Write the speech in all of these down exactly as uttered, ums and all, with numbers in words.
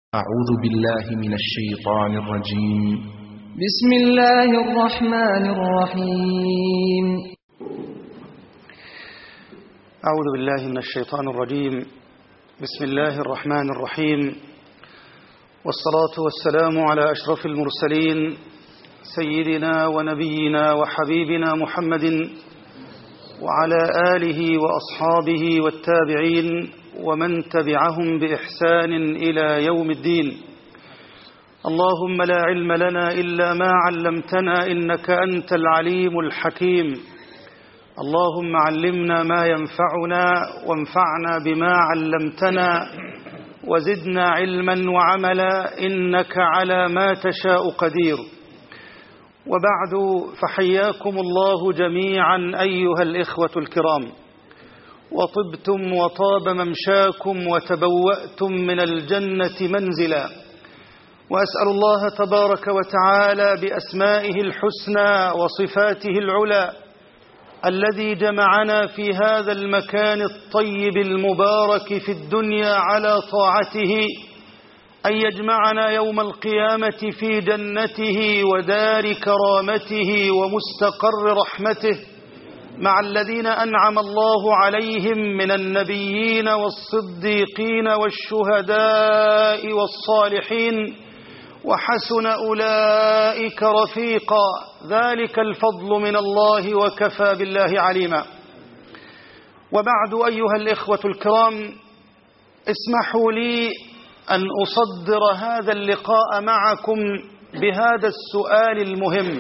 أعوذ بالله من الشيطان الرجيم. بسم الله الرحمن الرحيم. أعوذ بالله من الشيطان الرجيم. بسم الله الرحمن الرحيم، والصلاة والسلام على أشرف المرسلين سيدنا ونبينا وحبيبنا محمد وعلى آله وأصحابه والتابعين ومن تبعهم بإحسان إلى يوم الدين. اللهم لا علم لنا إلا ما علمتنا إنك أنت العليم الحكيم. اللهم علمنا ما ينفعنا وانفعنا بما علمتنا وزدنا علما وعملا إنك على ما تشاء قدير. وبعد، فحياكم الله جميعا أيها الإخوة الكرام، وطبتم وطاب ممشاكم وتبوأتم من الجنة منزلا. وأسأل الله تبارك وتعالى بأسمائه الحسنى وصفاته العلى الذي جمعنا في هذا المكان الطيب المبارك في الدنيا على طاعته أن يجمعنا يوم القيامة في جنته ودار كرامته ومستقر رحمته مع الذين أنعم الله عليهم من النبيين والصديقين والشهداء والصالحين، وحسن أولئك رفيقا. ذلك الفضل من الله وكفى بالله عليما. وبعد، أيها الإخوة الكرام، اسمحوا لي أن أصدر هذا اللقاء معكم بهذا السؤال المهم: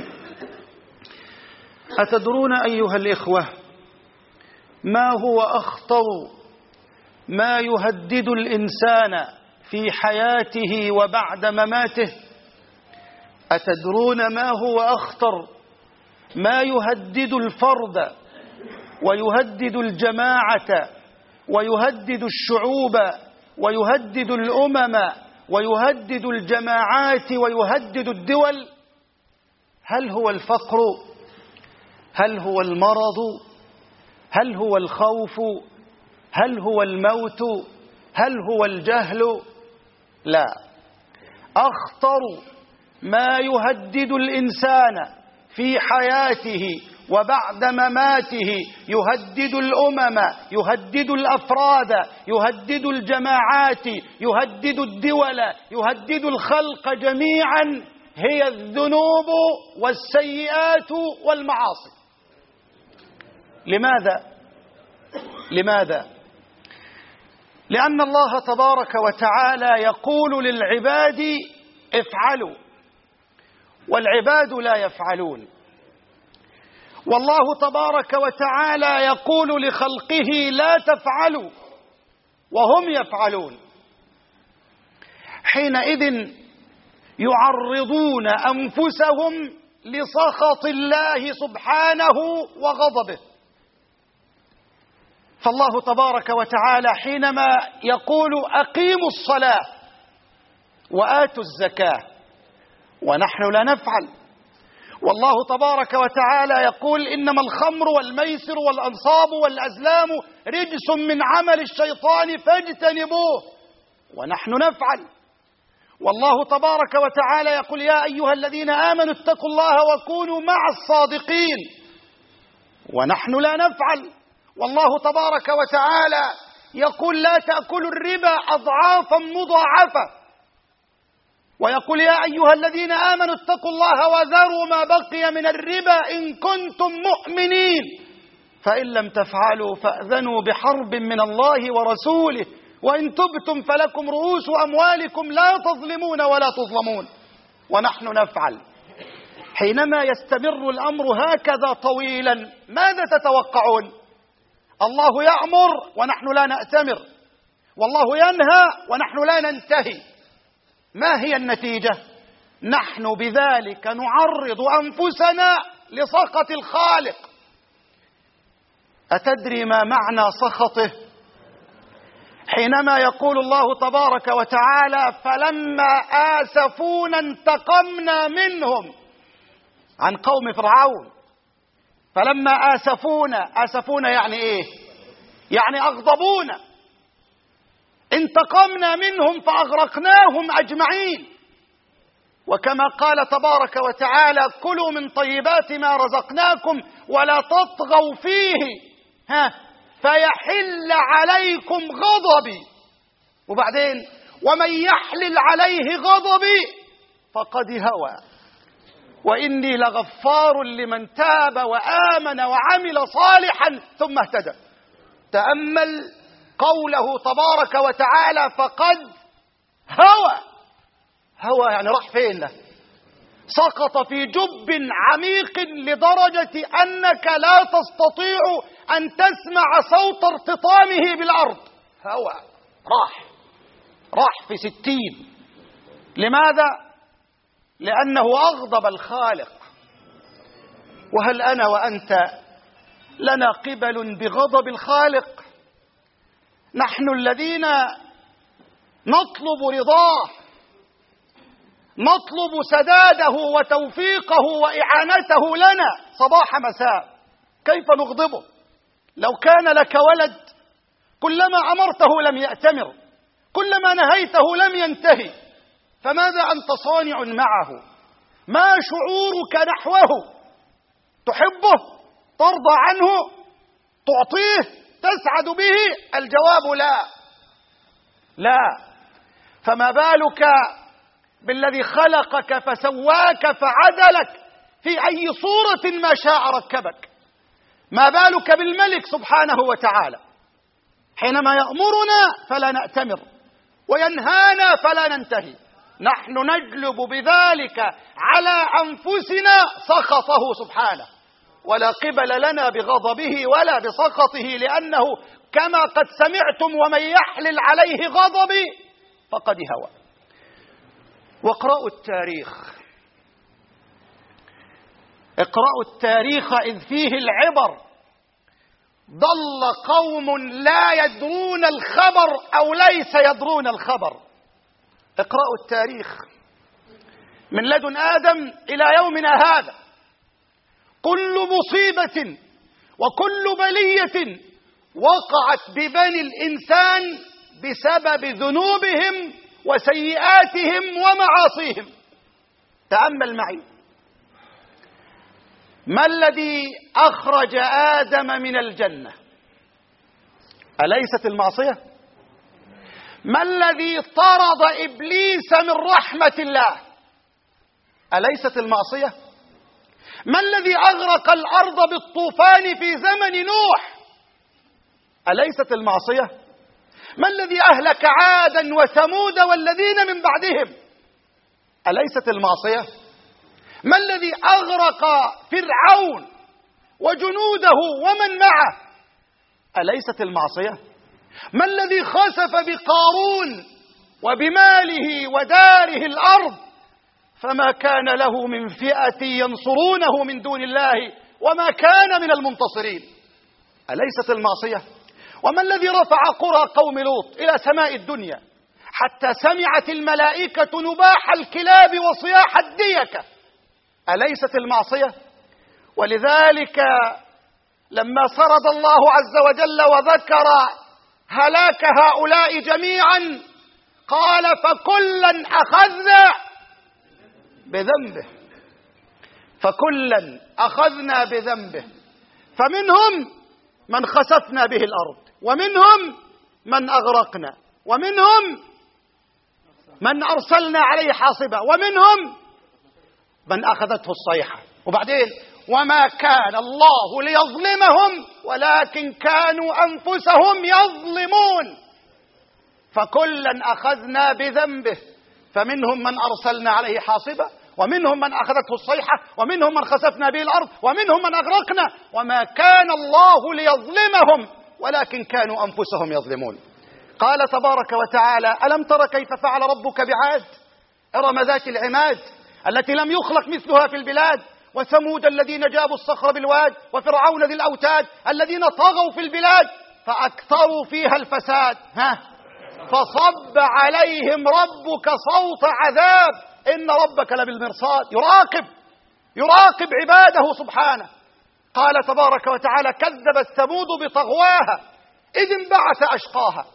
أتدرون أيها الإخوة ما هو أخطر ما يهدد الإنسان في حياته وبعد مماته؟ أتدرون ما هو أخطر ما يهدد الفرد ويهدد الجماعة ويهدد الشعوب ويهدد الأمم ويهدد الجماعات ويهدد الدول؟ هل هو الفقر؟ هل هو المرض؟ هل هو الخوف؟ هل هو الموت؟ هل هو الجهل؟ لا، أخطر ما يهدد الإنسان في حياته وبعد مماته، يهدد الأمم، يهدد الأفراد، يهدد الجماعات، يهدد الدول، يهدد الخلق جميعا، هي الذنوب والسيئات والمعاصي. لماذا؟ لماذا؟ لأن الله تبارك وتعالى يقول للعباد افعلوا، والعباد لا يفعلون. والله تبارك وتعالى يقول لخلقه لا تفعلوا وهم يفعلون. حينئذ يعرضون أنفسهم لسخط الله سبحانه وغضبه. فالله تبارك وتعالى حينما يقول أقيموا الصلاة وآتوا الزكاة ونحن لا نفعل، والله تبارك وتعالى يقول إنما الخمر والميسر والأنصاب والأزلام رجس من عمل الشيطان فاجتنبوه ونحن نفعل، والله تبارك وتعالى يقول يا أيها الذين آمنوا اتقوا الله وكونوا مع الصادقين ونحن لا نفعل، والله تبارك وتعالى يقول لا تأكلوا الربا أضعافا مضاعفة، ويقول يا أيها الذين آمنوا اتقوا الله وذروا ما بقي من الربا إن كنتم مؤمنين فإن لم تفعلوا فأذنوا بحرب من الله ورسوله وإن تبتم فلكم رؤوس أموالكم لا تظلمون ولا تظلمون ونحن نفعل. حينما يستمر الأمر هكذا طويلا، ماذا تتوقعون؟ الله يأمر ونحن لا نأتمر، والله ينهى ونحن لا ننتهي. ما هي النتيجة؟ نحن بذلك نعرض أنفسنا لسخط الخالق. أتدري ما معنى سخطه؟ حينما يقول الله تبارك وتعالى فلما آسفونا انتقمنا منهم، عن قوم فرعون. فلما آسفونا، آسفونا يعني إيه؟ يعني أغضبونا. انتقمنا منهم فأغرقناهم أجمعين. وكما قال تبارك وتعالى كلوا من طيبات ما رزقناكم ولا تطغوا فيه ها فيحل عليكم غضبي. وبعدين ومن يحلل عليه غضبي فقد هوى وإني لغفار لمن تاب وآمن وعمل صالحا ثم اهتدى. تأمل قوله تبارك وتعالى فقد هوى. هوى يعني راح فين؟ سقط في جب عميق لدرجة أنك لا تستطيع أن تسمع صوت ارتطامه بالأرض. هوى راح راح في ستين. لماذا؟ لأنه أغضب الخالق. وهل أنا وأنت لنا قبل بغضب الخالق؟ نحن الذين نطلب رضاه، نطلب سداده وتوفيقه وإعانته لنا صباح مساء، كيف نغضبه؟ لو كان لك ولد كلما أمرته لم يأتمر، كلما نهيته لم ينتهي، فماذا أنت صانع معه؟ ما شعورك نحوه؟ تحبه؟ ترضى عنه؟ تعطيه؟ تسعد به؟ الجواب لا لا. فما بالك بالذي خلقك فسواك فعدلك في أي صورة ما شاء ركبك؟ ما بالك بالملك سبحانه وتعالى حينما يأمرنا فلا نأتمر وينهانا فلا ننتهي؟ نحن نجلب بذلك على أنفسنا سخطه سبحانه، ولا قبل لنا بغضبه ولا بسخطه، لأنه كما قد سمعتم ومن يحلل عليه غضبي فقد هوى. واقرأوا التاريخ، اقرأوا التاريخ إذ فيه العبر. ضل قوم لا يدرون الخبر أو ليس يدرون الخبر. اقرأوا التاريخ من لدن آدم إلى يومنا هذا، كل مصيبة وكل بلية وقعت ببني الإنسان بسبب ذنوبهم وسيئاتهم ومعاصيهم. تأمل معي، ما الذي أخرج آدم من الجنة؟ أليست المعصية؟ ما الذي طرد إبليس من رحمة الله؟ أليست المعصية؟ ما الذي أغرق الأرض بالطوفان في زمن نوح؟ أليست المعصية؟ ما الذي أهلك عادا وثمود والذين من بعدهم؟ أليست المعصية؟ ما الذي أغرق فرعون وجنوده ومن معه؟ أليست المعصية؟ ما الذي خسف بقارون وبماله وداره الأرض فما كان له من فئة ينصرونه من دون الله وما كان من المنتصرين؟ أليست المعصية؟ وما الذي رفع قرى قوم لوط إلى سماء الدنيا حتى سمعت الملائكة نباح الكلاب وصياح الديكة؟ أليست المعصية؟ ولذلك لما سرد الله عز وجل وذكر هلاك هؤلاء جميعا قال فكلا أخذنا بذنبه، فكلا أخذنا بذنبه، فمنهم من خسفنا به الأرض ومنهم من أغرقنا ومنهم من أرسلنا عليه حاصبا ومنهم من أخذته الصيحة. وبعدين وما كان الله ليظلمهم ولكن كانوا أنفسهم يظلمون، فكلا أخذنا بذنبه، فمنهم من أرسلنا عليه حاصبا ومنهم من أخذته الصيحة ومنهم من خسفنا به الأرض ومنهم من أغرقنا وما كان الله ليظلمهم ولكن كانوا أنفسهم يظلمون. قال تبارك وتعالى ألم تر كيف فعل ربك بعاد إرم ذات العماد التي لم يخلق مثلها في البلاد وثمود الذين جابوا الصخر بالواد وفرعون ذي الأوتاد الذين طغوا في البلاد فأكثروا فيها الفساد ها فصب عليهم ربك صوت عذاب إن ربك لبالمرصاد. يراقب يراقب عباده سبحانه. قال تبارك وتعالى كذبت ثمود بطغواها إذ انبعث أشقاها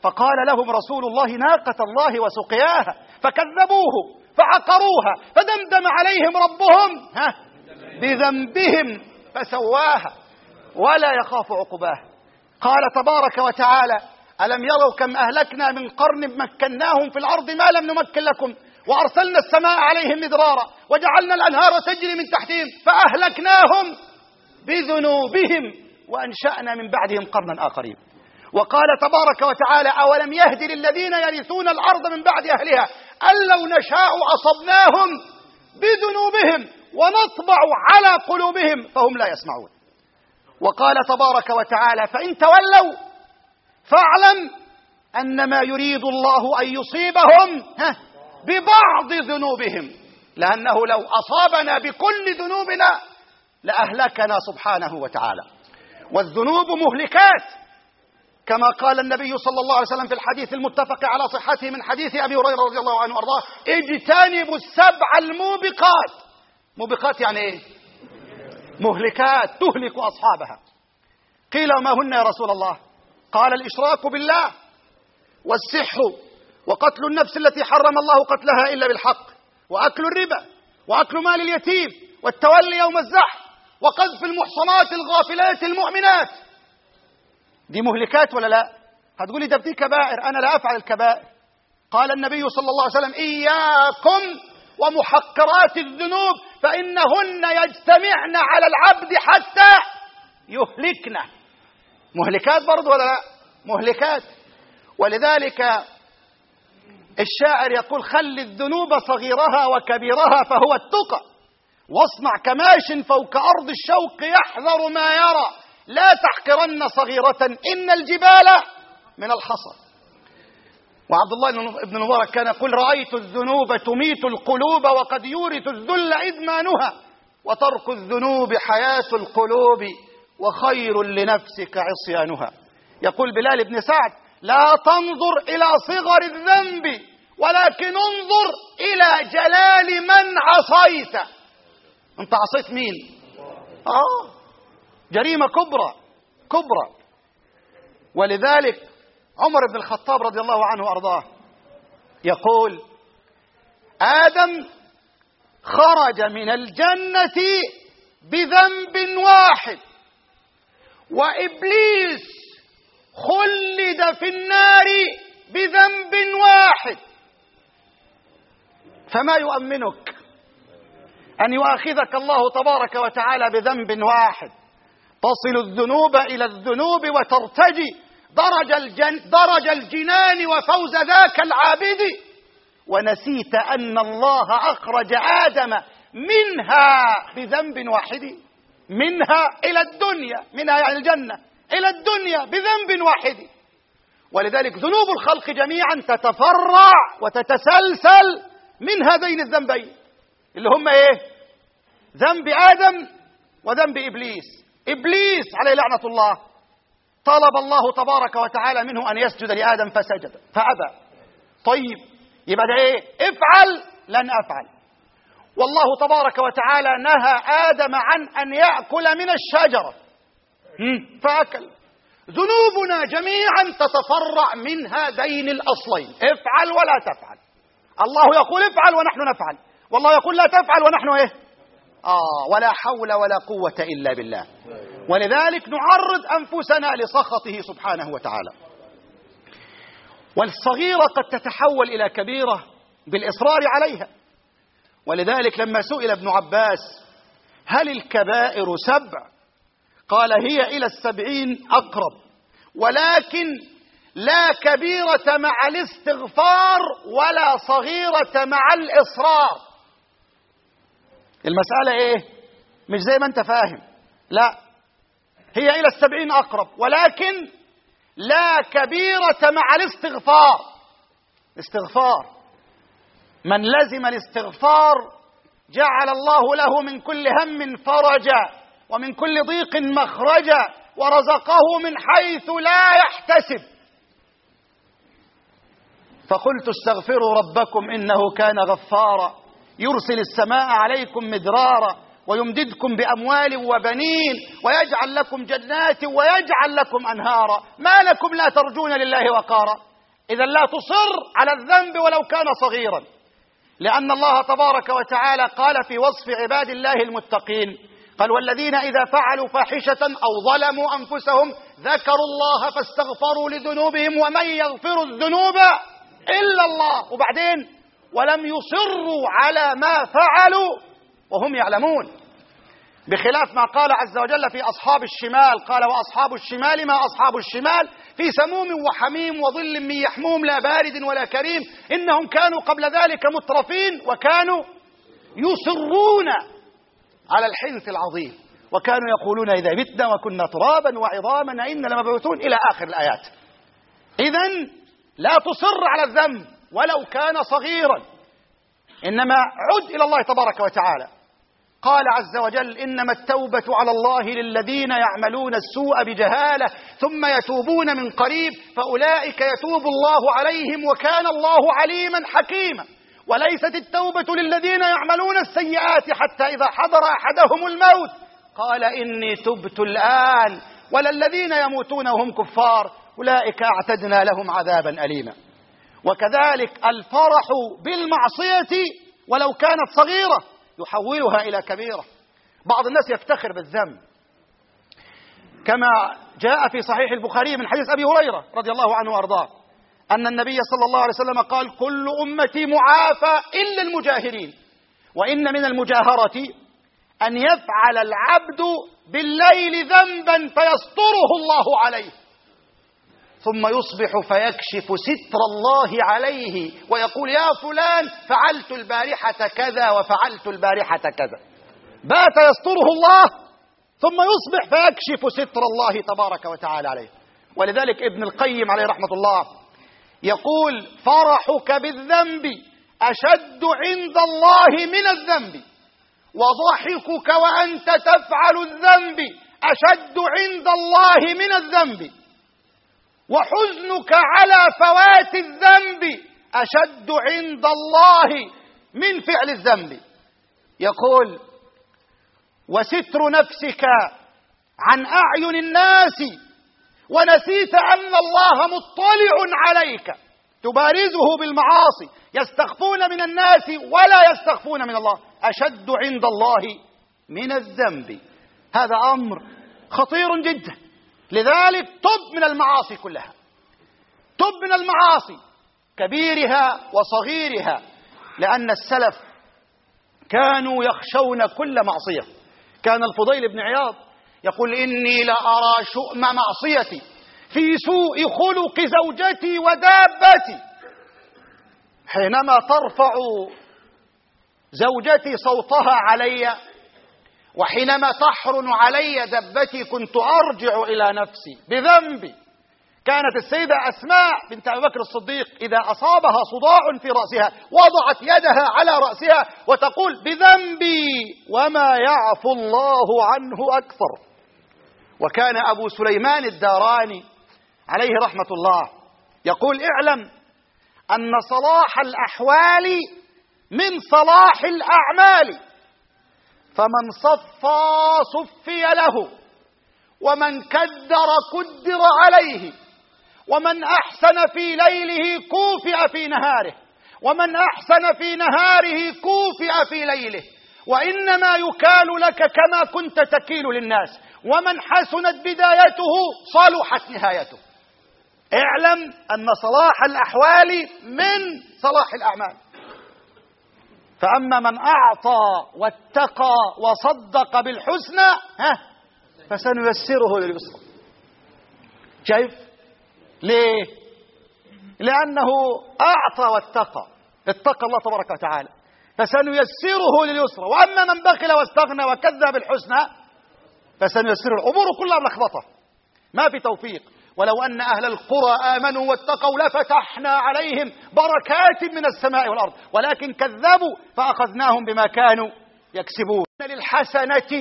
فقال لهم رسول الله ناقة الله وسقياها فكذبوه فعقروها فدمدم عليهم ربهم ها بذنبهم فسواها ولا يخاف عقباها. قال تبارك وتعالى ألم يروا كم أهلكنا من قرن مكناهم في الأرض ما لم نمكن لكم وأرسلنا السماء عليهم مدرارا وجعلنا الأنهار تجري من تحتهم فأهلكناهم بذنوبهم وأنشأنا من بعدهم قرنا آخرين. وقال تبارك وتعالى أولم يهد للذين يرثون الأرض من بعد أهلها أن لو نشاء أصبناهم بذنوبهم ونطبع على قلوبهم فهم لا يسمعون. وقال تبارك وتعالى فإن تولوا فاعلم أنما يريد الله أن يصيبهم ببعض ذنوبهم لأنه لو أصابنا بكل ذنوبنا لأهلكنا سبحانه وتعالى. والذنوب مهلكات كما قال النبي صلى الله عليه وسلم في الحديث المتفق على صحته من حديث أبي هريرة رضي الله عنه وأرضاه اجتنبوا السبع الموبقات. موبقات يعني إيه؟ مهلكات تهلك أصحابها. قيل ما هن يا رسول الله؟ قال الإشراك بالله والسحر وقتل النفس التي حرم الله قتلها إلا بالحق وأكل الربا وأكل مال اليتيم والتولي يوم الزحف وقذف المحصنات الغافلات المؤمنات. دي مهلكات ولا لا؟ هتقولي ده دي كبائر، أنا لا أفعل الكبائر. قال النبي صلى الله عليه وسلم إياكم ومحقرات الذنوب فإنهن يجتمعن على العبد حتى يهلكنا. مهلكات برضو ولا لا؟ مهلكات. ولذلك الشاعر يقول خل الذنوب صغيرها وكبيرها فهو التقى واصنع كماش فوق أرض الشوق يحذر ما يرى لا تحقرن صغيرة إن الجبال من الحصى. وعبد الله بن المبارك كان يقول رأيت الذنوب تميت القلوب وقد يورث الذل إدمانها وترك الذنوب حياة القلوب وخير لنفسك عصيانها. يقول بلال بن سعد لا تنظر إلى صغر الذنب ولكن انظر إلى جلال من عصيت. أنت عصيت مين؟ آه جريمة كبرى كبرى. ولذلك عمر بن الخطاب رضي الله عنه وأرضاه يقول آدم خرج من الجنة بذنب واحد وإبليس خلد في النار بذنب واحد فما يؤمنك أن يؤاخذك الله تبارك وتعالى بذنب واحد تصل الذنوب إلى الذنوب وترتجي درج, الجن درج الجنان وفوز ذاك العابد ونسيت أن الله أخرج آدم منها بذنب واحد. منها إلى الدنيا، منها يعني الجنة إلى الدنيا بذنب واحد. ولذلك ذنوب الخلق جميعا تتفرع وتتسلسل من هذين الذنبين اللي هم ايه؟ ذنب آدم وذنب إبليس. إبليس عليه لعنة الله طلب الله تبارك وتعالى منه أن يسجد لآدم فسجد فأبى. طيب يبقى ده ايه؟ افعل لن أفعل. والله تبارك وتعالى نهى آدم عن أن يأكل من الشجرة فأكل. ذنوبنا جميعا تتفرع من هذين الأصلين افعل ولا تفعل. الله يقول افعل ونحن نفعل والله يقول لا تفعل ونحن ايه؟ آه ولا حول ولا قوة إلا بالله. ولذلك نعرض أنفسنا لسخطه سبحانه وتعالى. والصغيرة قد تتحول إلى كبيرة بالإصرار عليها. ولذلك لما سئل ابن عباس هل الكبائر سبع؟ قال هي إلى السبعين أقرب ولكن لا كبيرة مع الاستغفار ولا صغيرة مع الإصرار. المسألة إيه؟ مش زي ما أنت فاهم، لا هي إلى السبعين أقرب ولكن لا كبيرة مع الاستغفار. استغفار من لزم الاستغفار جعل الله له من كل هم فرجا ومن كل ضيق مخرجا ورزقه من حيث لا يحتسب. فقلت استغفروا ربكم إنه كان غفارا يرسل السماء عليكم مدرارا ويمددكم بأموال وبنين ويجعل لكم جنات ويجعل لكم أنهارا ما لكم لا ترجون لله وقارا. إذا لا تصر على الذنب ولو كان صغيرا، لأن الله تبارك وتعالى قال في وصف عباد الله المتقين، قال والذين إذا فعلوا فاحشة أو ظلموا أنفسهم ذكروا الله فاستغفروا لذنوبهم ومن يغفر الذنوب إلا الله، وبعدين ولم يصروا على ما فعلوا وهم يعلمون، بخلاف ما قال عز وجل في أصحاب الشمال، قال وأصحاب الشمال ما أصحاب الشمال في سموم وحميم وظل من يحموم لا بارد ولا كريم إنهم كانوا قبل ذلك مترفين وكانوا يصرون على الحنث العظيم وكانوا يقولون إذا متنا وكنا ترابا وعظاما إنا لمبعوثون إلى آخر الآيات. إذن لا تصر على الذنب ولو كان صغيرا، إنما عد إلى الله تبارك وتعالى. قال عز وجل إنما التوبة على الله للذين يعملون السوء بجهالة ثم يتوبون من قريب فأولئك يتوب الله عليهم وكان الله عليما حكيما. وليست التوبة للذين يعملون السيئات حتى إذا حضر أحدهم الموت قال إني تبت الآن، ولا الذين يموتون وهم كفار أولئك أعتدنا لهم عذابا أليما. وكذلك الفرح بالمعصية ولو كانت صغيرة يحولها إلى كبيرة. بعض الناس يفتخر بالذنب، كما جاء في صحيح البخاري من حديث أبي هريرة رضي الله عنه وأرضاه أن النبي صلى الله عليه وسلم قال كل أمتي معافى إلا المجاهرين، وإن من المجاهرة أن يفعل العبد بالليل ذنبا فيستره الله عليه ثم يصبح فيكشف ستر الله عليه ويقول يا فلان فعلت البارحة كذا وفعلت البارحة كذا، بات يستره الله ثم يصبح فيكشف ستر الله تبارك وتعالى عليه. ولذلك ابن القيم عليه رحمة الله يقول فرحك بالذنب أشد عند الله من الذنب، وضحكك وأنت تفعل الذنب أشد عند الله من الذنب، وحزنك على فوات الذنب أشد عند الله من فعل الذنب. يقول وستر نفسك عن أعين الناس ونسيت أن الله مطلع عليك تبارزه بالمعاصي يستخفون من الناس ولا يستخفون من الله أشد عند الله من الذنب. هذا أمر خطير جدا، لذلك تب من المعاصي كلها، تب من المعاصي كبيرها وصغيرها، لأن السلف كانوا يخشون كل معصية. كان الفضيل بن عياض يقول إني لأرى شؤم معصيتي في سوء خلق زوجتي ودابتي، حينما ترفع زوجتي صوتها علي وحينما تحرن علي دبتي كنت أرجع إلى نفسي بذنبي. كانت السيدة أسماء بنت أبي بكر الصديق إذا أصابها صداع في رأسها وضعت يدها على رأسها وتقول بذنبي وما يعفو الله عنه أكثر. وكان أبو سليمان الداراني عليه رحمة الله يقول اعلم أن صلاح الأحوال من صلاح الأعمال، فمن صفى صفي له، ومن كدر كدر عليه، ومن أحسن في ليله كوفئ في نهاره، ومن أحسن في نهاره كوفئ في ليله، وإنما يكال لك كما كنت تكيل للناس، ومن حسنت بدايته صلحت نهايته. اعلم أن صلاح الأحوال من صلاح الأعمال. فأما من أعطى واتقى وصدق بالحسنى ها فسنيسره لليسرى. شايف ليه؟ لأنه أعطى واتقى، اتقى الله تبارك وتعالى، فسنيسره لليسرى. وأما من بخل واستغنى وكذب بالحسنى فسنيسره. الأمور كلها ملخبطة، ما في توفيق. ولو أن أهل القرى آمنوا واتقوا لفتحنا عليهم بركات من السماء والأرض ولكن كذبوا فأخذناهم بما كانوا يكسبون. للحسنة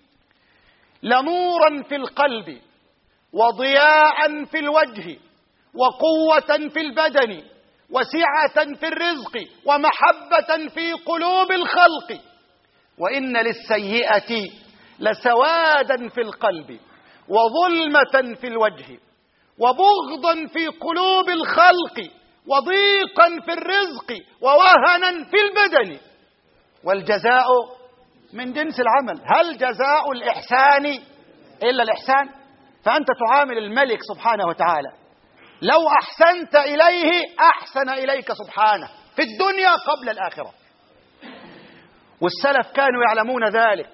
لنورا في القلب وضياء في الوجه وقوة في البدن وسعة في الرزق ومحبة في قلوب الخلق، وإن للسيئة لسوادا في القلب وظلمة في الوجه وبغضا في قلوب الخلق وضيقا في الرزق ووهنا في البدن، والجزاء من جنس العمل. هل جزاء الإحسان إلا الإحسان؟ فأنت تعامل الملك سبحانه وتعالى، لو أحسنت إليه أحسن إليك سبحانه في الدنيا قبل الآخرة. والسلف كانوا يعلمون ذلك.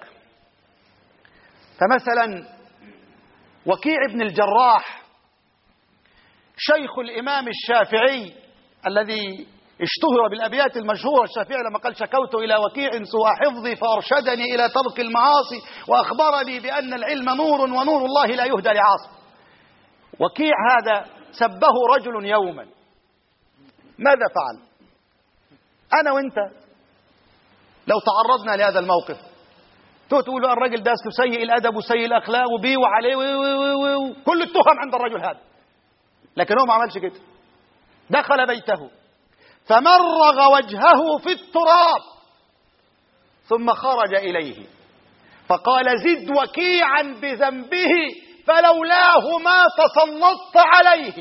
فمثلا وكيع بن الجراح شيخ الإمام الشافعي الذي اشتهر بالأبيات المشهورة، الشافعي لما قال: شكوت إلى وكيع سوء حفظي فأرشدني إلى ترك المعاصي وأخبرني بأن العلم نور ونور الله لا يهدى لعاصي. وكيع هذا سبه رجل يوما، ماذا فعل؟ أنا وإنت لو تعرضنا لهذا الموقف تقول له الرجل ده أصله سيء الأدب وسيء الأخلاق وبيه وعليه كل التهم عند الرجل هذا، لكن هو ما عملش كده. دخل بيته فمرغ وجهه في التراب ثم خرج إليه فقال: زد وكيعا بذنبه فلولاه ما تسلطت عليه.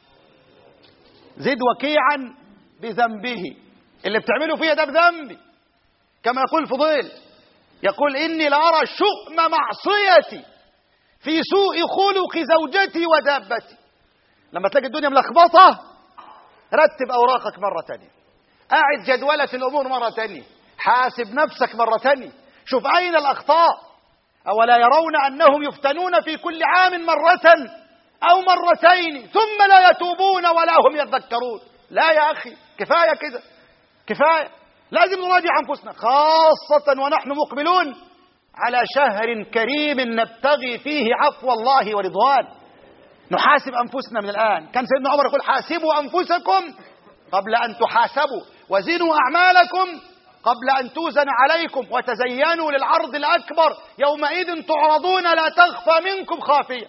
زد وكيعا بذنبه، اللي بتعمله فيه ده بذنبي. كما يقول فضيل، يقول: إني لأرى شؤم معصيتي في سوء خلق زوجتي ودابتي. لما تلاقي الدنيا ملخبطة رتب أوراقك مرة تانية، أعد جدولة الأمور مرة تانية، حاسب نفسك مرة تانية، شوف أين الأخطاء. أولا يرون أنهم يفتنون في كل عام مرة أو مرتين ثم لا يتوبون ولا هم يتذكرون؟ لا يا أخي، كفاية كده، كفاية. لازم نراجع أنفسنا، خاصة ونحن مقبلون على شهر كريم نبتغي فيه عفو الله ورضوان. نحاسب أنفسنا من الآن. كان سيدنا عمر يقول: حاسبوا أنفسكم قبل أن تحاسبوا، وزنوا أعمالكم قبل أن توزن عليكم، وتزينوا للعرض الأكبر يومئذ تعرضون لا تخفى منكم خافية.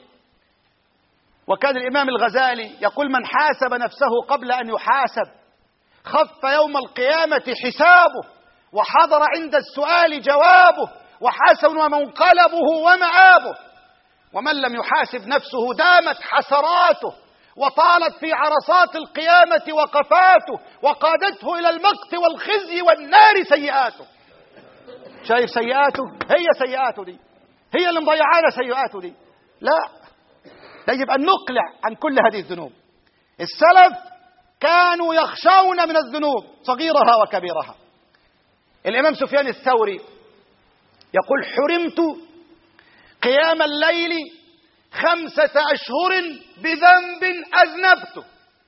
وكان الإمام الغزالي يقول: من حاسب نفسه قبل أن يحاسب خف يوم القيامة حسابه، وحضر عند السؤال جوابه، وحسن منقلبه ومآبه. ومن لم يحاسب نفسه دامت حسراته، وطالت في عرصات القيامة وقفاته، وقادته إلى المقت والخزي والنار سيئاته. شايف سيئاته؟ هي سيئاته دي، هي اللي مضيعانا سيئاته دي. لا، يجب أن نقلع عن كل هذه الذنوب. السلف كانوا يخشون من الذنوب صغيرها وكبيرها. الإمام سفيان الثوري يقول: حرمت قيام الليل خمسة أشهر بذنب أذنبته.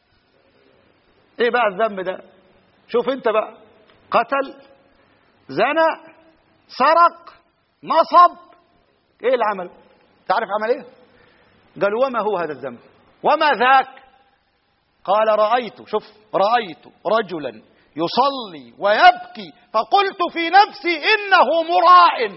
إيه بقى الذنب ده؟ شوف أنت بقى، قتل، زنى، سرق، نصب، إيه اللي عمله؟ تعرف عمل إيه؟ قال: وما هو هذا الذنب؟ وما ذاك؟ قال: رأيت، شوف، رأيت رجلا يصلي ويبكي فقلت في نفسي إنه مراء.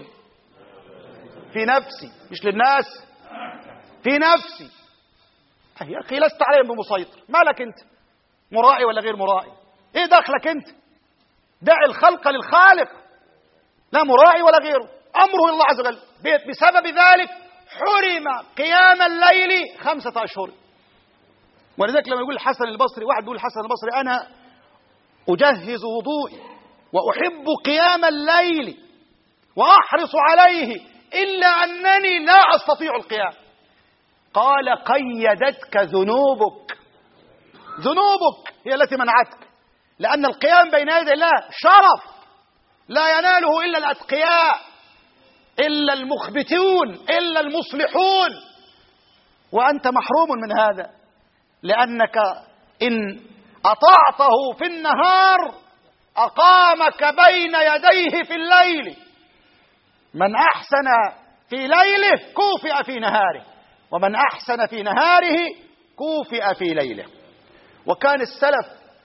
في نفسي، مش للناس، في نفسي. يا أخي لست عليهم بمسيطر، مالك أنت؟ مرائي ولا غير مرائي؟ إيه دخلك أنت؟ دع الخلق للخالق، لا مرائي ولا غيره، أمره الله عز وجل. بسبب ذلك حرم قيام الليل خمسة أشهر. ولذلك لما يقول الحسن البصري، واحد يقول الحسن البصري: أنا أجهز وضوئي وأحب قيام الليل وأحرص عليه إلا أنني لا أستطيع القيام. قال: قيدتك ذنوبك، ذنوبك هي التي منعتك، لأن القيام بين يدي الله شرف لا يناله إلا الأتقياء، إلا المخبتون، إلا المصلحون، وأنت محروم من هذا، لأنك إن أطعته في النهار أقامك بين يديه في الليل. من أحسن في ليله كوفئ في نهاره، ومن أحسن في نهاره كوفئ في ليله. وكان السلف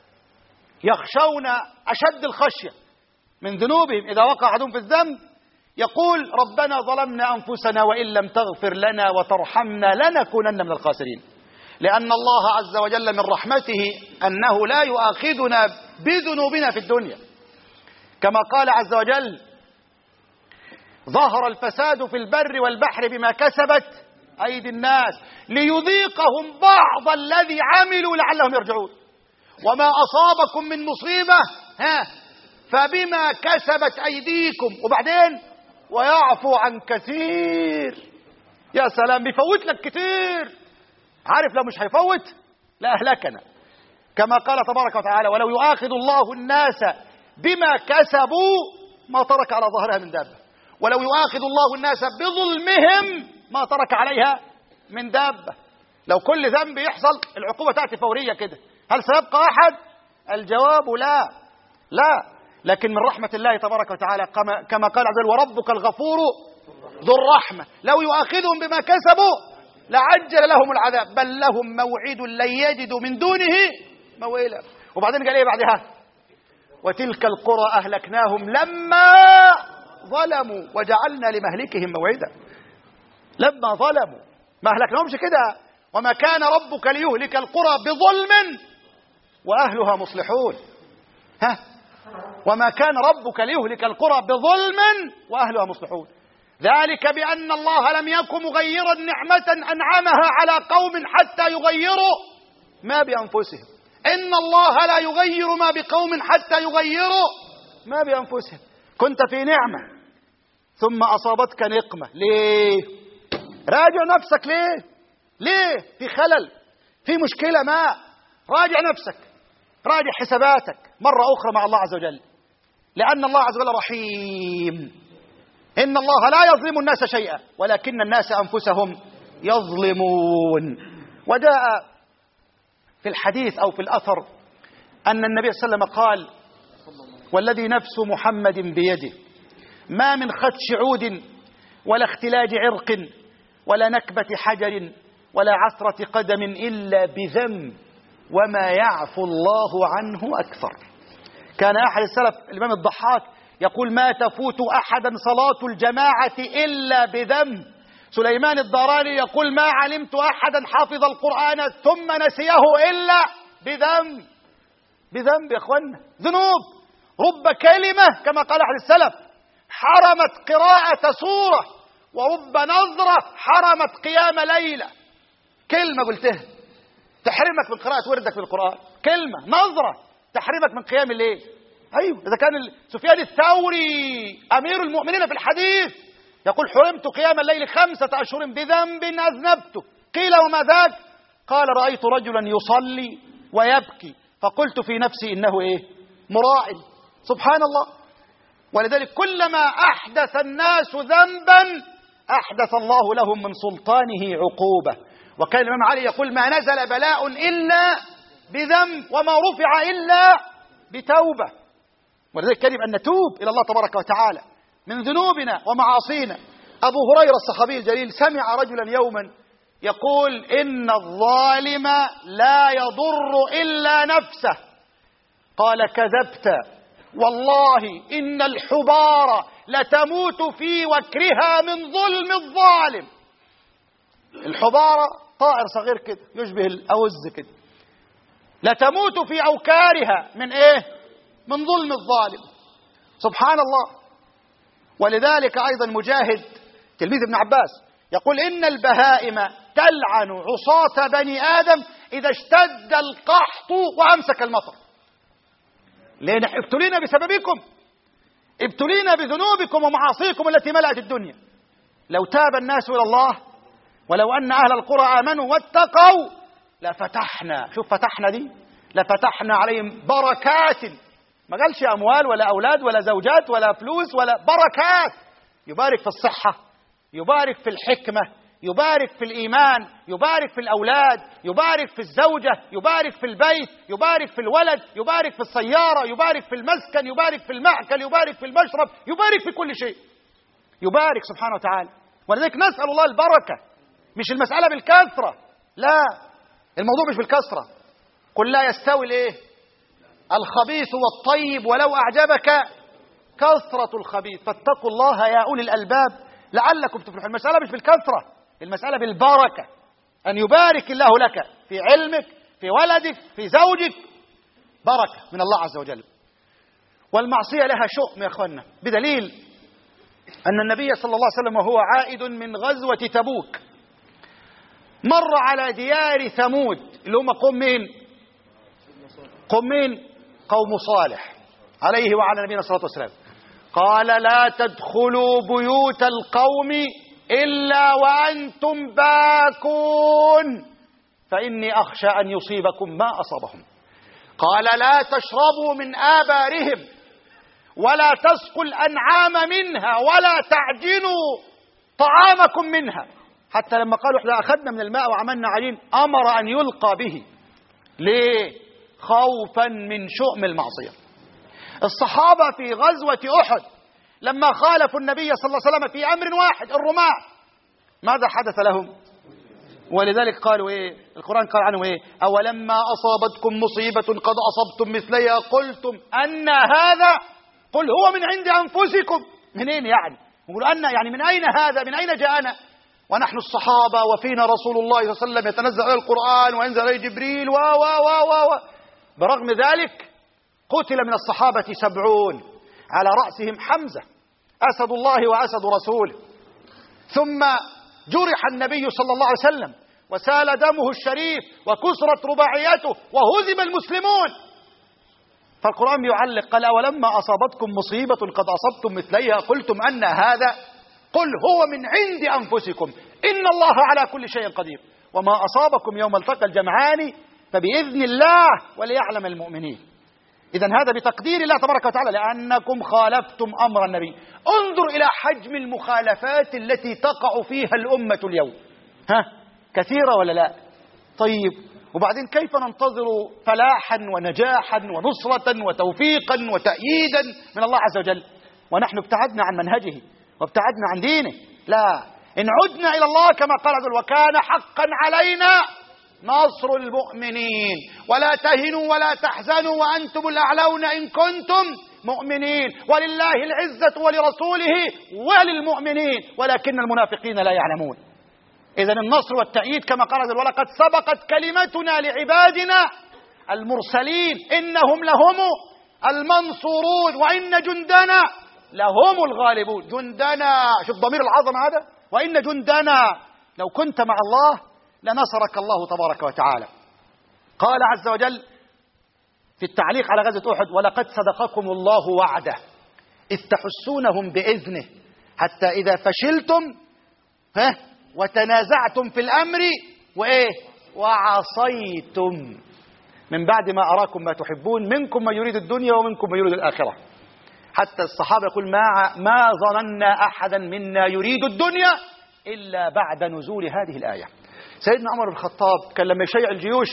يخشون أشد الخشية من ذنوبهم. إذا وقع أحدهم في الذنب يقول: ربنا ظلمنا أنفسنا وإن لم تغفر لنا وترحمنا لنكونن من الخاسرين. لأن الله عز وجل من رحمته أنه لا يؤاخذنا بذنوبنا في الدنيا، كما قال عز وجل: ظهر الفساد في البر والبحر بما كسبت أيدي الناس ليذيقهم بعض الذي عملوا لعلهم يرجعون. وما أصابكم من مصيبة ها فبما كسبت أيديكم، وبعدين ويعفو عن كثير. يا سلام، بيفوت لك كتير. عارف لو مش هيفوت لأهلكنا، كما قال تبارك وتعالى: ولو يؤاخذ الله الناس بما كسبوا ما ترك على ظهرها من دابة، ولو يؤاخذ الله الناس بظلمهم ما ترك عليها من دابة. لو كل ذنب يحصل العقوبة تأتي فورية كده، هل سيبقى أحد؟ الجواب لا لا. لكن من رحمة الله تبارك وتعالى كما, كما قال عز وجل: وربك الغفور ذو الرحمة، لو يؤاخذهم بما كسبوا لعجل لهم العذاب بل لهم موعد لن يجدوا من دونه موئلا. وبعدين قال ايه بعدها؟ وتلك القرى أهلكناهم لما ظلموا وجعلنا لمهلكهم موعدا. لما ظلموا، ما أهلكناهمش كده. وما كان ربك ليهلك القرى بظلم وأهلها مصلحون. ها وما كان ربك ليهلك القرى بظلم وأهلها مصلحون، ذلك بأن الله لم يكن مغيرا نعمة أنعمها على قوم حتى يغيروا ما بأنفسهم. إن الله لا يغير ما بقوم حتى يغيروا ما بأنفسهم. كنت في نعمة ثم أصابتك نقمة، ليه؟ راجع نفسك. ليه؟ ليه؟ في خلل، في مشكلة ما. راجع نفسك، راجع حساباتك مرة أخرى مع الله عز وجل، لأن الله عز وجل رحيم. إن الله لا يظلم الناس شيئا ولكن الناس أنفسهم يظلمون. وجاء في الحديث أو في الأثر أن النبي صلى الله عليه وسلم قال: والذي نفس محمد بيده ما من خدش عود ولا اختلاج عرق ولا نكبة حجر ولا عثرة قدم إلا بذنب وما يعفو الله عنه أكثر. كان أحد السلف الإمام الضحاك يقول: ما تفوت أحدا صلاة الجماعة إلا بذنب. سليمان الداراني يقول: ما علمت أحدا حافظ القرآن ثم نسيه إلا بذنب. بذنب يا أخوانا، ذنوب. رب كلمة كما قال أحد السلف حرمت قراءة سورة، ورب نظرة حرمت قيام ليلة. كلمة قلتها تحرمك من قراءة وردك بالقرآن، كلمة نظرة تحرمك من قيام الليل. أيوة، إذا كان سفيان الثوري أمير المؤمنين في الحديث يقول: حرمت قيام الليل خمسة أشهر بذنب أذنبته. قيل: وما ذاك؟ قال: رأيت رجلا يصلي ويبكي فقلت في نفسي إنه إيه؟ مراعي. سبحان الله. ولذلك كلما أحدث الناس ذنبا أحدث الله لهم من سلطانه عقوبة. وكان الإمام علي يقول: ما نزل بلاء إلا بذنب وما رفع إلا بتوبة. ولذلك يجب أن نتوب إلى الله تبارك وتعالى من ذنوبنا ومعاصينا. أبو هريرة الصحابي الجليل سمع رجلا يوما يقول: إن الظالم لا يضر إلا نفسه. قال: كذبت والله إن الحبار لتموت في وكرها من ظلم الظالم. الحبارة طائر صغير كده يشبه الأوز كده، لتموت في أوكارها من إيه؟ من ظلم الظالم. سبحان الله. ولذلك أيضا مجاهد تلميذ ابن عباس يقول: إن البهائم تلعن عصاة بني آدم إذا اشتد القحط وأمسك المطر. لأن ابتلينا بسببكم، ابتلينا بذنوبكم ومعاصيكم التي ملأت الدنيا. لو تاب الناس إلى الله ولو أن أهل القرى آمنوا واتقوا لفتحنا، شوف فتحنا دي، لفتحنا عليهم بركات. ما قالش أموال ولا أولاد ولا زوجات ولا فلوس، ولا بركات. يبارك في الصحة، يبارك في الحكمة، يبارك في الإيمان، يبارك في الأولاد، يبارك في الزوجة، يبارك في البيت، يبارك في الولد، يبارك في السيارة، يبارك في المسكن، يبارك في المأكل، يبارك في المشرب، يبارك في كل شيء. يبارك سبحانه وتعالى. ولذلك نسأل الله البركة. مش المسألة بالكثرة، لا، الموضوع مش بالكثرة. قل لا يستوي الايه؟ الخبيث والطيب ولو أعجبك كثرة الخبيث فاتقوا الله يا أولي الألباب لعلكم تفلحون. المسألة مش بالكثرة، المسألة بالبركة. أن يبارك الله لك في علمك، في ولدك، في زوجك، بركة من الله عز وجل. والمعصية لها شؤم يا أخوانا، بدليل أن النبي صلى الله عليه وسلم وهو عائد من غزوة تبوك مر على ديار ثمود اللي هم قوم مين؟ قوم مين؟ قوم صالح عليه وعلى نبينا الصلاة والسلام. قال لا تدخلوا بيوت القوم إلا وأنتم باكون فإني أخشى أن يصيبكم ما أصابهم. قال لا تشربوا من آبارهم ولا تسقوا الأنعام منها ولا تعجنوا طعامكم منها. حتى لما قالوا احنا أخذنا من الماء وعملنا عجين أمر أن يلقى به. ليه؟ خوفا من شؤم المعصية. الصحابة في غزوة أحد لما خالفوا النبي صلى الله عليه وسلم في أمر واحد الرماة ماذا حدث لهم؟ ولذلك قالوا إيه؟ القرآن قال عنه إيه؟ أولما أصابتكم مصيبة قد أصبتم مثليها قلتم أن هذا قل هو من عند أنفسكم. منين يعني؟ يقولوا أن يعني من أين هذا؟ من أين جاءنا؟ ونحن الصحابة وفينا رسول الله صلى الله عليه وسلم يتنزل عليه القرآن وينزل عليه جبريل و و و و برغم ذلك قتل من الصحابة سبعون على رأسهم حمزة أسد الله وأسد رسوله. ثم جرح النبي صلى الله عليه وسلم وسال دمه الشريف وكسرت رباعيته وهزم المسلمون. فالقرآن يعلق قال ولما أصابتكم مصيبة قد أصبتم مثليها قلتم أن هذا قل هو من عند أنفسكم إن الله على كل شيء قدير وما أصابكم يوم التقى الجمعان فبإذن الله وليعلم المؤمنين. إذن هذا بتقدير الله تبارك وتعالى لأنكم خالفتم أمر النبي. انظر إلى حجم المخالفات التي تقع فيها الأمة اليوم. ها كثيرة ولا لا؟ طيب وبعدين كيف ننتظر فلاحا ونجاحا ونصرة وتوفيقا وتأييدا من الله عز وجل ونحن ابتعدنا عن منهجه وابتعدنا عن دينه؟ لا، إن عدنا إلى الله كما قال عز وجل وكان حقا علينا نصر المؤمنين ولا تهنوا ولا تحزنوا وأنتم الأعلون إن كنتم مؤمنين ولله العزة ولرسوله وللمؤمنين ولكن المنافقين لا يعلمون. إذن النصر والتأييد كما قال عز وجل ولقد سبقت كلمتنا لعبادنا المرسلين إنهم لهم المنصورون وإن جندنا لهم الغالبون. جندنا، شوف ضمير العظمة هذا، وإن جندنا لو كنت مع الله لنصرك الله تبارك وتعالى. قال عز وجل في التعليق على غزوة أحد ولقد صدقكم الله وعده إذ تحسونهم بإذنه حتى إذا فشلتم ها وتنازعتم في الأمر وإيه وعصيتم من بعد ما أراكم ما تحبون منكم من يريد الدنيا ومنكم من يريد الآخرة. حتى الصحابة يقول ما, ما ظننا أحدا منا يريد الدنيا إلا بعد نزول هذه الآية. سيدنا عمر بن الخطاب كان لما يشيع الجيوش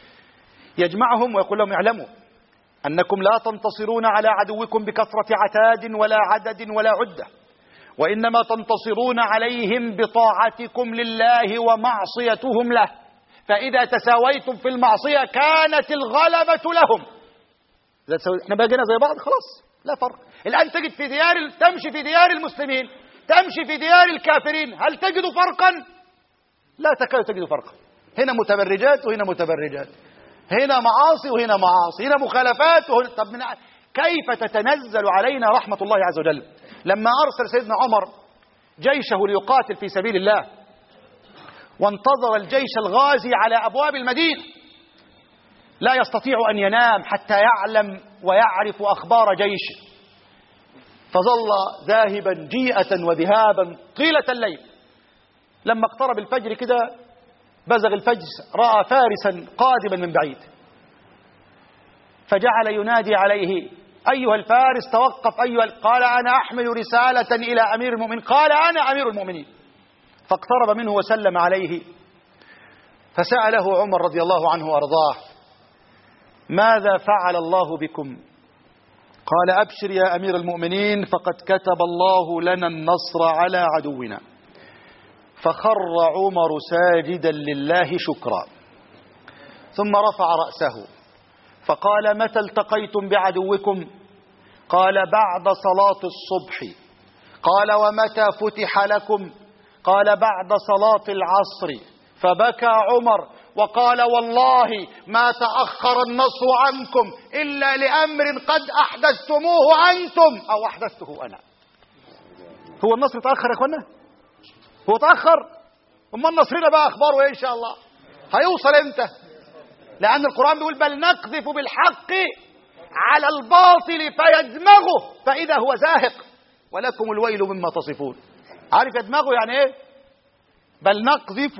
يجمعهم ويقول لهم اعلموا أنكم لا تنتصرون على عدوكم بكثرة عتاد ولا عدد ولا عدة وإنما تنتصرون عليهم بطاعتكم لله ومعصيتهم له فإذا تساويتم في المعصية كانت الغلبة لهم. إذا احنا بقينا زي بعض خلاص لا فرق. الآن تجد في ديار تمشي في ديار المسلمين تمشي في ديار الكافرين هل تجد فرقا؟ لا تكاد تجد فرقا. هنا متبرجات وهنا متبرجات هنا معاصي وهنا معاصي هنا مخالفات وهنا. طب من كيف تتنزل علينا رحمة الله عز وجل لما أرسل سيدنا عمر جيشه ليقاتل في سبيل الله وانتظر الجيش الغازي على أبواب المدينة لا يستطيع أن ينام حتى يعلم ويعرف أخبار جيشه فظل ذاهبا جيئة وذهابا طيلة الليل. لما اقترب الفجر كده بزغ الفجر رأى فارسا قادما من بعيد فجعل ينادي عليه أيها الفارس توقف أيها. قال أنا أحمل رسالة إلى أمير المؤمنين. قال أنا أمير المؤمنين. فاقترب منه وسلم عليه فسأله عمر رضي الله عنه وأرضاه ماذا فعل الله بكم؟ قال أبشر يا أمير المؤمنين فقد كتب الله لنا النصر على عدونا. فخر عمر ساجدا لله شكرا ثم رفع رأسه فقال متى التقيتم بعدوكم؟ قال بعد صلاة الصبح. قال ومتى فتح لكم؟ قال بعد صلاة العصر. فبكى عمر وقال والله ما تأخر النصر عنكم إلا لأمر قد أحدثتموه أنتم أو أحدثته أنا. هو النصر تأخر يا أخوانا؟ هو تأخر؟ أمال نصرنا بقى أخباره إيه إن شاء الله؟ هيوصل إمتى؟ لأن القرآن بيقول بل نقذف بالحق على الباطل فيدمغه فإذا هو زاهق ولكم الويل مما تصفون. عارف يدمغه يعني إيه؟ بل نقذف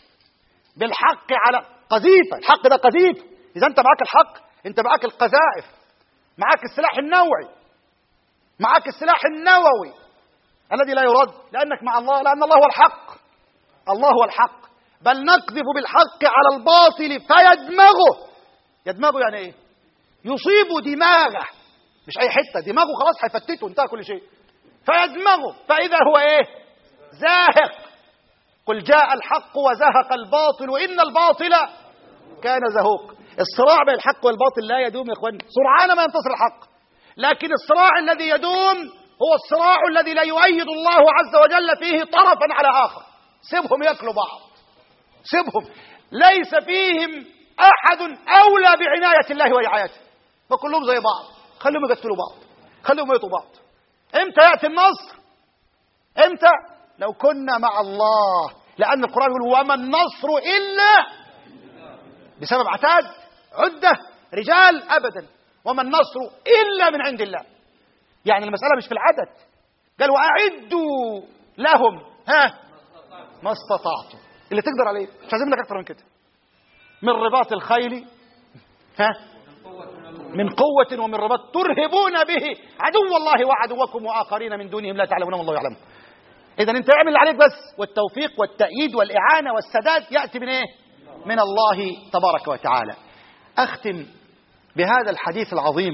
بالحق على قذيفة. الحق ده قذيفة. إذا أنت معاك الحق أنت معاك القذائف، معاك السلاح النووي، معاك السلاح النووي الذي لا يرد، لأنك مع الله، لأن الله هو الحق. الله هو الحق. بل نقذف بالحق على الباطل فيدمغه. يدمغه يعني ايه؟ يصيب دماغه، مش اي حته، دماغه خلاص هيفتته، انتهى كل شيء. فيدمغه فاذا هو ايه؟ زاهق. قل جاء الحق وزهق الباطل ان الباطل كان زهوق. الصراع بين الحق والباطل لا يدوم يا اخواني، سرعان ما ينتصر الحق، لكن الصراع الذي يدوم هو الصراع الذي لا يؤيد الله عز وجل فيه طرفا على اخر. سيبهم ياكلوا بعض، سيبهم، ليس فيهم احد اولى بعنايه الله ورعايته، فكلهم زي بعض، خليهم يقتلوا بعض، خليهم يموتوا بعض. امتى ياتي النصر؟ امتى؟ لو كنا مع الله، لان القران يقول وما النصر الا بسبب عتاد عده رجال ابدا، وما النصر الا من عند الله. يعني المساله مش في العدد، قال واعدوا لهم ها ما استطعتم، اللي تقدر عليه، مش عايزين منك اكتر من كده، من رباط الخيل ها من قوة ومن رباط ترهبون به عدو الله وعدوكم وآخرين من دونهم لا تعلمون والله يعلم. إذا أنت اعمل اللي عليك بس، والتوفيق والتأييد والإعانة والسداد يأتي من إيه؟ من الله تبارك وتعالى. أختم بهذا الحديث العظيم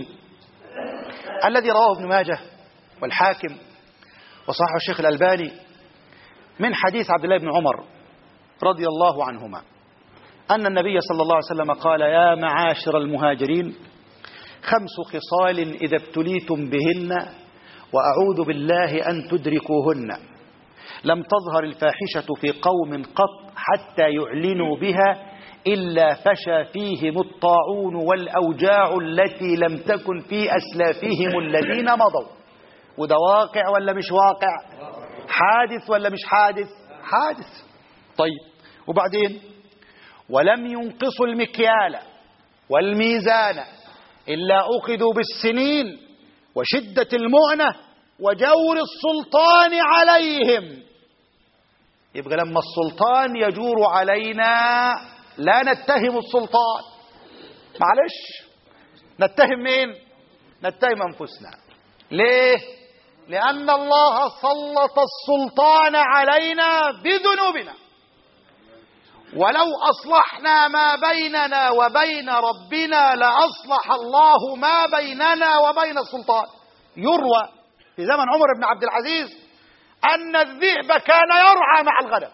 الذي رواه ابن ماجه والحاكم وصححه الشيخ الألباني من حديث عبد الله بن عمر رضي الله عنهما أن النبي صلى الله عليه وسلم قال يا معاشر المهاجرين خمس خصال إذا ابتليتم بهن وأعوذ بالله أن تدركوهن لم تظهر الفاحشة في قوم قط حتى يعلنوا بها إلا فشى فيهم الطاعون والأوجاع التي لم تكن في أسلافهم الذين مضوا. وده واقع ولا مش واقع؟ حادث ولا مش حادث؟ حادث. طيب وبعدين ولم ينقصوا المكيال والميزان إلا أخذوا بالسنين وشدة المؤنة وجور السلطان عليهم. يبقى لما السلطان يجور علينا لا نتهم السلطان، معلش، نتهم مين؟ نتهم أنفسنا. ليه؟ لأن الله سلط السلطان علينا بذنوبنا، ولو أصلحنا ما بيننا وبين ربنا لأصلح الله ما بيننا وبين السلطان. يروى في زمن عمر بن عبد العزيز أن الذئب كان يرعى مع الغنم،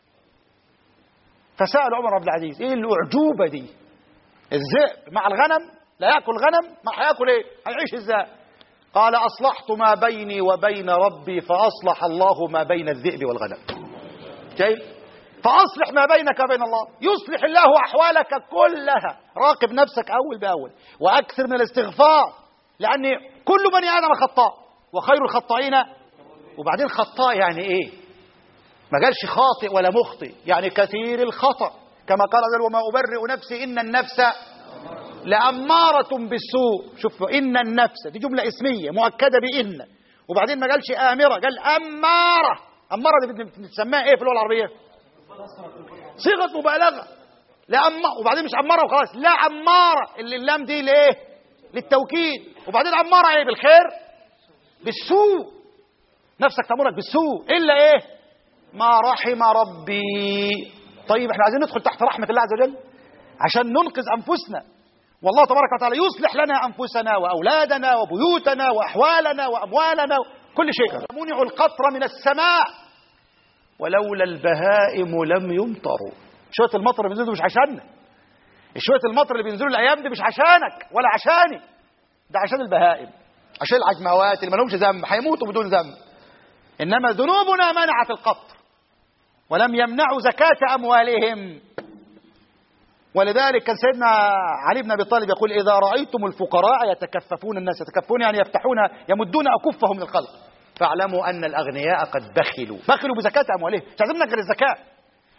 فسأل عمر بن العزيز إيه الأعجوبة دي؟ الذئب مع الغنم لا يأكل غنم، ما هيأكل إيه؟ هيعيش إزاي؟ قال أصلحت ما بيني وبين ربي فأصلح الله ما بين الذئب والغنم. شايف؟ فأصلح ما بينك وبين الله يصلح الله أحوالك كلها. راقب نفسك أول بأول وأكثر من الاستغفار، لأن كل بني آدم خطاء وخير الخطائين. وبعدين خطاء يعني إيه؟ ما قالش خاطئ ولا مخطئ، يعني كثير الخطأ، كما قال ذل وما أبرئ نفسي إن النفس لأمارة بالسوء. شوف، إن النفس دي جملة اسمية مؤكدة بإن، وبعدين ما قالش آمرة، قال أمارة. أمارة دي بتسميها إيه في اللغة العربية؟ صيغة مبالغة. لا أم... وبعدين مش أمارة وخلاص، لا أمارة اللي اللام دي لإيه؟ للتوكيد. وبعدين أمارة إيه؟ بالخير، بالسوء، نفسك تأمرك بالسوء إلا إيه؟ ما رحم ربي. طيب احنا عايزين ندخل تحت رحمة الله عز وجل عشان ننقذ أنفسنا، والله تبارك وتعالى يصلح لنا أنفسنا وأولادنا وبيوتنا وأحوالنا وأموالنا كل شيء. منع القطر من السماء ولولا البهائم لم يمطروا. شوية المطر اللي بينزلوا مش عشاننا، شوية المطر اللي بينزلوا الأيام دي مش عشانك ولا عشاني، ده عشان البهائم، عشان العجموات اللي ما لهمش ذنب هيموتوا بدون ذنب. إنما ذنوبنا منعت القطر ولم يمنعوا زكاة أموالهم. ولذلك كان سيدنا علي بن أبي طالب يقول إذا رأيتم الفقراء يتكففون الناس، يتكففون يعني يفتحون يمدون أكفهم للخلق، فاعلموا أن الأغنياء قد بخلوا بخلوا بزكاة أموالهم. مش عايزين غير الزكاة،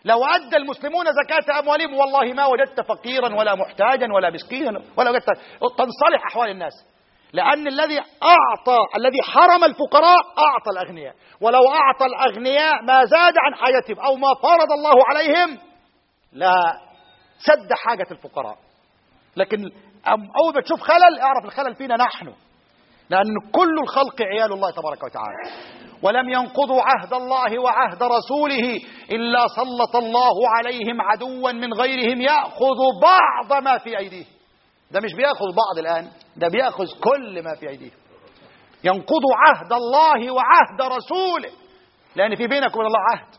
لو أدى المسلمون زكاة أموالهم والله ما وجدت فقيرا ولا محتاجا ولا مسكينا ولا وجدت تنصلح أحوال الناس، لأن الذي أعطى الذي حرم الفقراء أعطى الأغنياء، ولو أعطى الأغنياء ما زاد عن حاجتهم أو ما فرض الله عليهم لا سد حاجة الفقراء. لكن أول ما تشوف خلل اعرف الخلل فينا نحن، لأن كل الخلق عيال الله تبارك وتعالى. ولم ينقضوا عهد الله وعهد رسوله إلا سلط الله عليهم عدوا من غيرهم يأخذ بعض ما في أيديهم. ده مش بيأخذ بعض الآن، ده بيأخذ كل ما في أيديهم. ينقضوا عهد الله وعهد رسوله، لأن في بينك وبين الله عهد.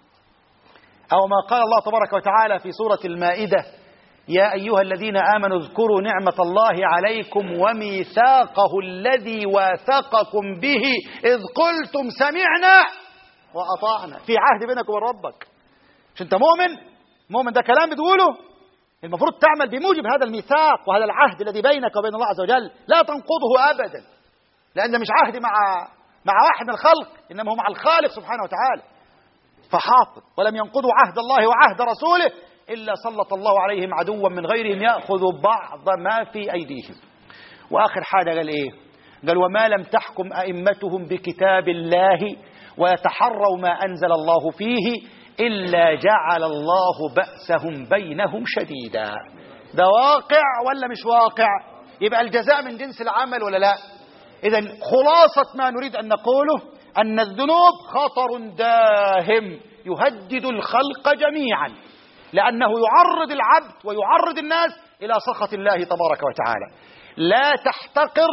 أو ما قال الله تبارك وتعالى في سورة المائدة: يا أيها الذين آمنوا اذكروا نعمة الله عليكم وميثاقه الذي واثقكم به إذ قلتم سمعنا وأطعنا. في عهد بينك وبين ربك. مش أنت مؤمن؟ مؤمن ده كلام بتقوله، المفروض تعمل بموجب هذا الميثاق وهذا العهد الذي بينك وبين الله عز وجل، لا تنقضه أبدا، لأن مش عهد مع مع واحد من الخلق، إنما هو مع الخالق سبحانه وتعالى. فحافظ. ولم ينقضوا عهد الله وعهد رسوله إلا سلط الله عليهم عدوا من غيرهم يأخذ بعض ما في أيديهم. وآخر حاجة قال إيه؟ قال: وما لم تحكم أئمتهم بكتاب الله ويتحروا ما أنزل الله فيه إلا جعل الله بأسهم بينهم شديدا. ده واقع ولا مش واقع؟ يبقى الجزاء من جنس العمل ولا لا؟ إذن خلاصة ما نريد أن نقوله أن الذنوب خطر داهم يهدد الخلق جميعا، لأنه يعرض العبد ويعرض الناس إلى سخط الله تبارك وتعالى. لا تحتقر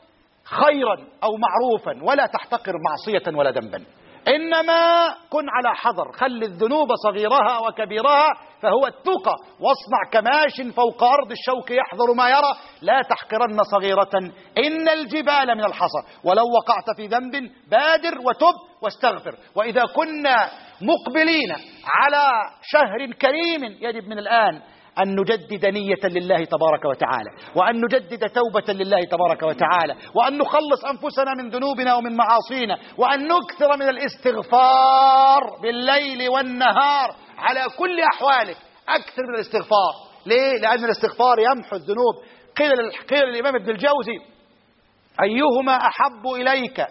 خيرا أو معروفا، ولا تحتقر معصية ولا ذنبا، إنما كن على حذر. خل الذنوب صغيرها وكبيرها فهو التقى، واصنع كماش فوق أرض الشوك يحذر ما يرى، لا تحقرن صغيرة إن الجبال من الحصى، ولو وقعت في ذنب بادر وتب واستغفر. وإذا كنا مقبلين على شهر كريم يجب من الآن أن نجدد نية لله تبارك وتعالى، وأن نجدد توبة لله تبارك وتعالى، وأن نخلص أنفسنا من ذنوبنا ومن معاصينا، وأن نكثر من الاستغفار بالليل والنهار على كل أحوالك. أكثر من الاستغفار. ليه؟ لأن الاستغفار يمحو الذنوب. قيل قيل للإمام ابن الجوزي: أيهما أحب إليك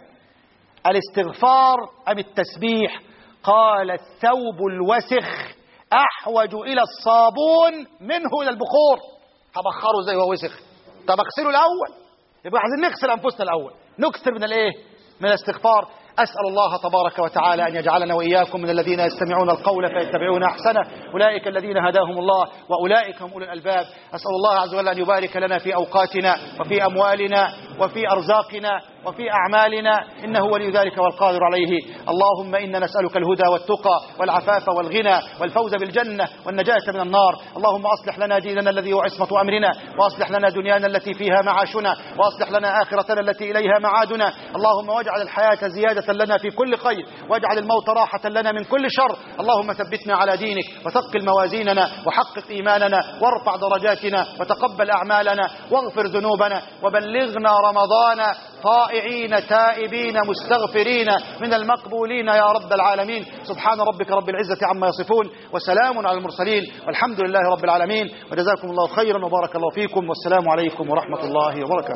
الاستغفار أم التسبيح؟ قال: الثوب الوسخ أحوج إلى الصابون منه إلى البخور. هبخره زي هو وسخ، طب اغسله الأول. يبقى عايزين نغسل أنفسنا الأول، نكثر من الإيه؟ من الاستغفار. أسأل الله تبارك وتعالى أن يجعلنا وإياكم من الذين يستمعون القول فيتبعون أحسنه، أولئك الذين هداهم الله وأولئك هم أولو الألباب. أسأل الله عز وجل أن يبارك لنا في أوقاتنا وفي أموالنا وفي أرزاقنا وفي أعمالنا، إنه ولي ذلك والقادر عليه. اللهم إنا نسألك الهدى والتقى والعفاف والغنى والفوز بالجنة والنجاة من النار. اللهم أصلح لنا ديننا الذي هو عصمة أمرنا، وأصلح لنا دنيانا التي فيها معاشنا، وأصلح لنا آخرتنا التي إليها معادنا. اللهم واجعل الحياة زيادة لنا في كل خير، واجعل الموت راحة لنا من كل شر. اللهم ثبتنا على دينك وثقل موازيننا وحقق إيماننا وارفع درجاتنا وتقبل أعمالنا واغفر ذنوبنا، وبلغنا رمضان طائعين تائبين مستغفرين من المقبولين يا رب العالمين. سبحان ربك رب العزة عما يصفون، وسلام على المرسلين، والحمد لله رب العالمين. وجزاكم الله خيرا وبارك الله فيكم، والسلام عليكم ورحمة الله وبركاته.